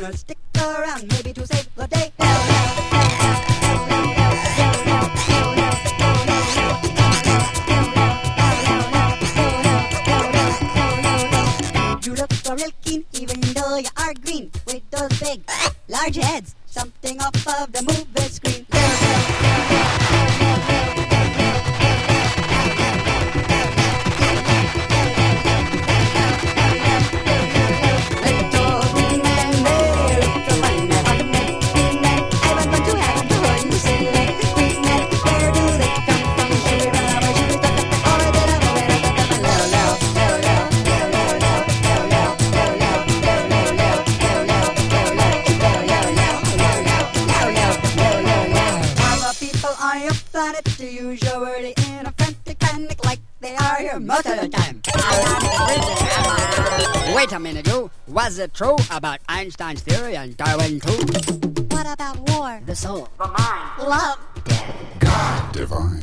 gonna stick around maybe to save the day. You look so real keen even though you are green, with those big, large heads, something off of the movie screen. On your planet to use your word in a frantic panic like they are here most of the time. Wait a minute, you. Was it true about Einstein's theory and Darwin too? What about war? The soul. Love. God divine.